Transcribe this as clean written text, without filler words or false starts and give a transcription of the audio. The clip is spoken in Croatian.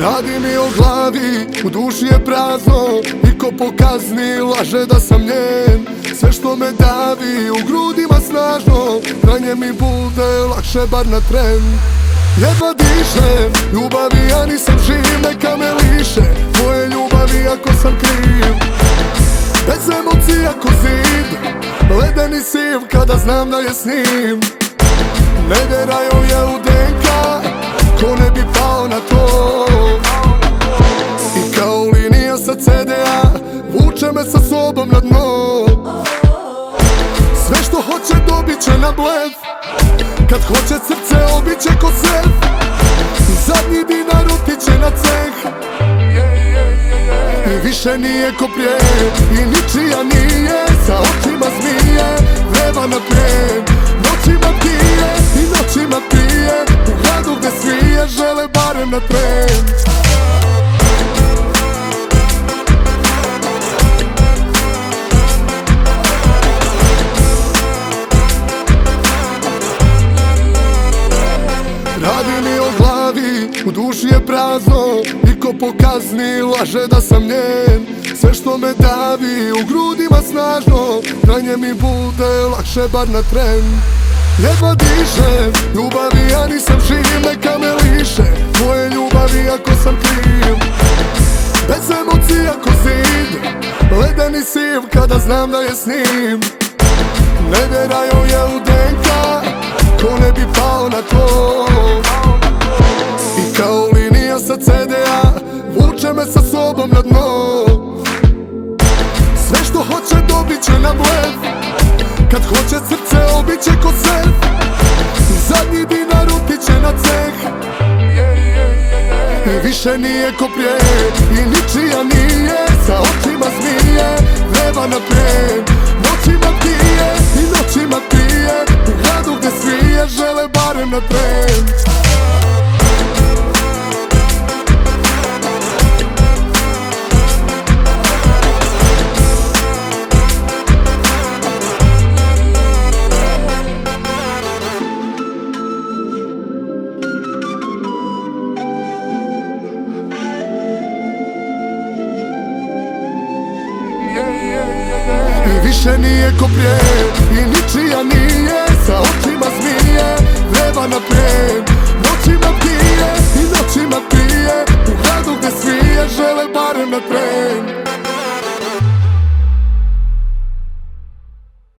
Radi mi o glavi, u duši je prazno. I ko pokazni laže da sam njen. Sve što me davi u grudima snažno, kranje mi bude lakše bar na tren. Jedva dišem, ljubavi ja nisam živ, neka me liše moje ljubavi ako sam kriv. Bez emocija ko zid, ledeni siv kada znam da je s njim. Ne deraju je u DNK, ko ne bi pao na to. I kao linija sa CD-a, vuče me sa sobom na dno. Sve što hoće dobit će na blef, kad hoće srce obiće ko sef. Zadnji dinar otiće na ceh. I više nije ko prije, i ničija nije. Sa očima zmije, vreba naprijed. Noćima pije, i noćima pije. U gradu gde svije, žele barem na tren. Radi mi o glavi, u duši je prazno. I ko pokazni laže da sam njen. Sve što me davi u grudima snažno, kranje mi bude lakše bar na tren. Jedva dišem, ljubavi ja nisam živ, neka me liše moje ljubavi ako sam kriv. Bez emocija ko zid, ledeni siv kada znam da je s njim. Ne deraju je u DNK, ko ne bi pao na to. I kao linija sa CD-a, vuče me sa sobom na dno. Sve što hoće dobit će na blef, kad hoće srce obiće ko sef. Zadnji dinar otiće na ceh. I više nije ko prije, i ničija nije. Sa očima zmije, vreba naprijed. Noćima pije, i noćima pije. U gradu gde svije, žele barem na tren. I više nije ko prije, i ničija nije. Sa očima zmije, vreba naprijed. Noćima pije, i noćima pije. U gradu gde svije, žele barem na tren.